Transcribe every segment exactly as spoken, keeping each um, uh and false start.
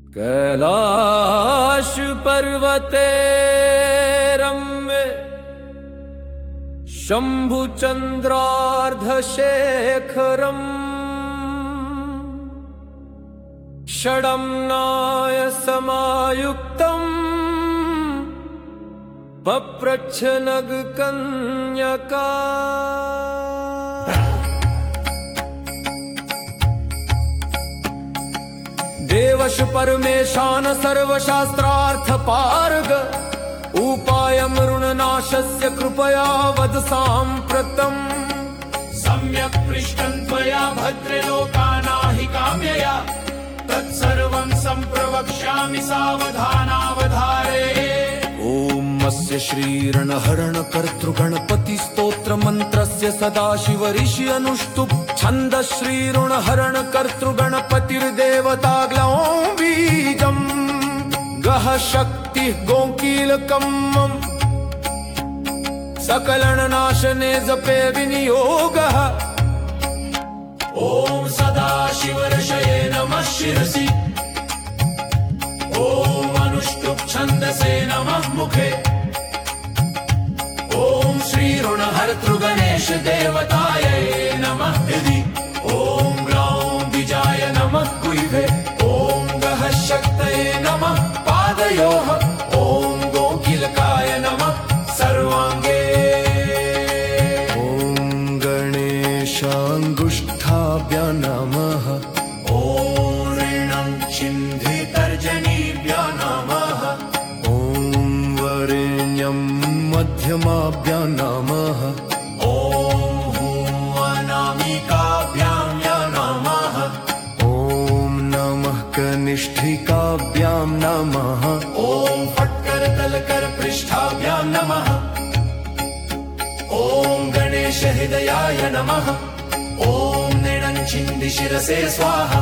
कैलाश पर्वते रम्ये शम्भुचन्द्रार्धशेखरम् षडम्नाय समायुक्तम् पप्रच्छ नगकन्यका। देवश परमेशान सर्वशास्त्रार्थ पारग उपायं ऋणनाशस्य कृपया वद साम्प्रतम्। सम्यक् पृष्टं त्वया भद्रे लोकानाहि काम्यया तत्सर्वं सम्प्रवक्ष्यामि सावधानावधारे। ॐ अस्य श्रीरणहरण कर्तृगणपति स्तोत्र मंत्रस्य सदाशिव ऋषि अनुष्टुप् छन्द श्रीऋणहरण कर्तृगणपतिर्देवता ग्लौं बीजम् गह शक्तिः गोकीलकम् सकलनाशने जपे विनियोगः। ॐ सदाशिवऋषये नमः शिरसि ॐ अनुष्टुप् छन्दसे नमः मुखे ॐ श्रीऋणहर्तृगणेश देवतायै नमः हृदि ॐ ग्लौं बीजाय नमः गुह्ये ॐ गः शक्तये नमः पादयोः ॐ गोकीलकाय नमः सर्वाङ्गे ॐ गणेशाङ्गुष्ठाभ्यां नमः ॐ ऋणं छिन्धितर्जनीभ्यो नमः ॐ वरेण्यं मध्यमाभ्यां नमः ॐ अनामिकाभ्यां नमः ॐ नमः कनिष्ठिकाभ्यां नमः ॐ फट्करतलकरपृष्ठाभ्यां नमः ॐ गणेशहृदयाय नमः ॐ नृणञ्छिन्दि शिरसे स्वाहा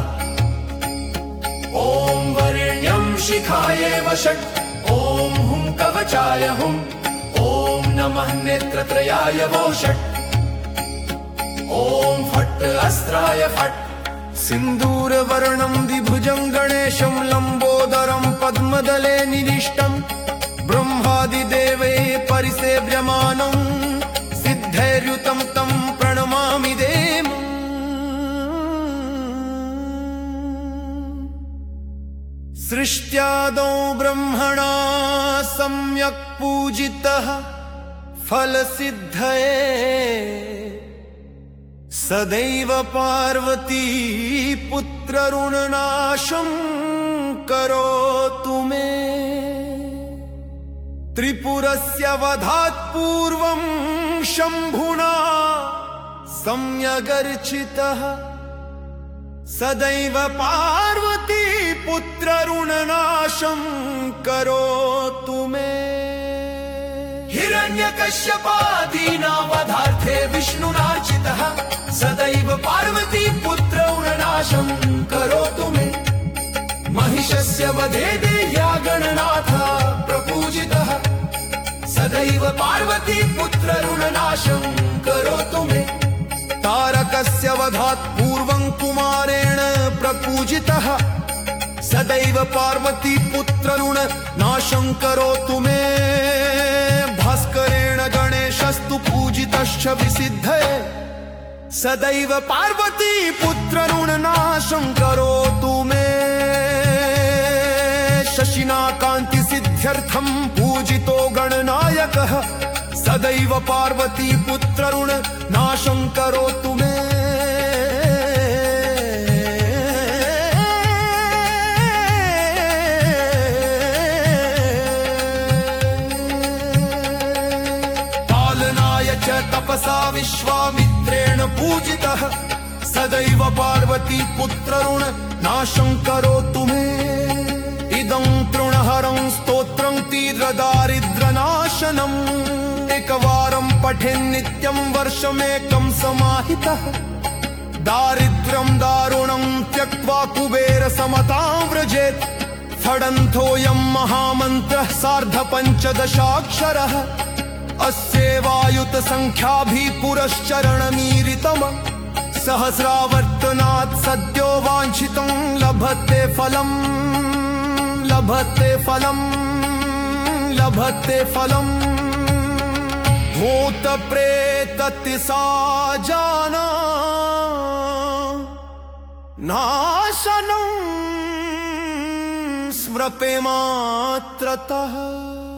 ॐ वरेण्यं शिखाये वषट् ॐ हुं कवचाय हुम् ॐ नमः नेत्रत्रयाय वोषट् ॐ फट् अस्त्राय फट्। सिन्दूरवर्णं द्विभुजं गणेशं लम्बोदरं पद्मदले निविष्टम् ब्रह्मादिदेवैः परिसेव्यमानं सिद्धैर्युतं तं प्रणमामि देवम्। सृष्ट्यादौ ब्रह्मणा सम्यक् पूजितः फलसिद्धये सदैव पार्वती पुत्रऋणनाशं करोतु मे। त्रिपुरस्य वधात् पूर्वं शम्भुना सम्यगर्चितः सदैव पार्वती पुत्रऋणनाशं करोतु मे। हिरण्यकश्यपादीनावधार्थे विष्णुनार्चितः सदैव पार्वती पुत्रऋणनाशं करोतु मे। महिषस्य वधे देह्या गणनाथः प्रपूजितः सदैव पार्वती पुत्रऋणनाशं करोतु मे। तारकस्य वधात् पूर्वं कुमारेण प्रपूजितः सदैव पार्वती पुत्रऋणनाशं करोतु मे। भास्करेण गणेशस्तु पूजितश्च विसिद्धये सदैव पार्वती पुत्रऋणनाशं करोतु मे। शशिना कान्तिसिद्ध्यर्थं पूजितो गणनायकः सदैव पार्वती पुत्रऋणनाशं करोतु मे। पालनाय च तपसा विश्वामित्रेण पूजितः सदैव पार्वती पुत्रऋणनाशं करोतु मे। इदं तृणहरं स्तोत्रं तीव्रदारिद्र्यनाशनम् एकवारं पठेन् नित्यं वर्षमेकं समाहितः दारिद्र्यं दारुणं त्यक्त्वा कुबेरसमतां व्रजेत्। फडन्थोऽयं महामन्त्रः सार्धपञ्चदशाक्षरः अस्येवायुत संख्याभिः पुरश्चरणमीरितम् सहस्रावर्तनात् सद्यो वाञ्छितं लभते फलम्। लभते फलम् लभते फलम् भूत प्रेतति सा जाना नाशनं स्मृते मात्रतः।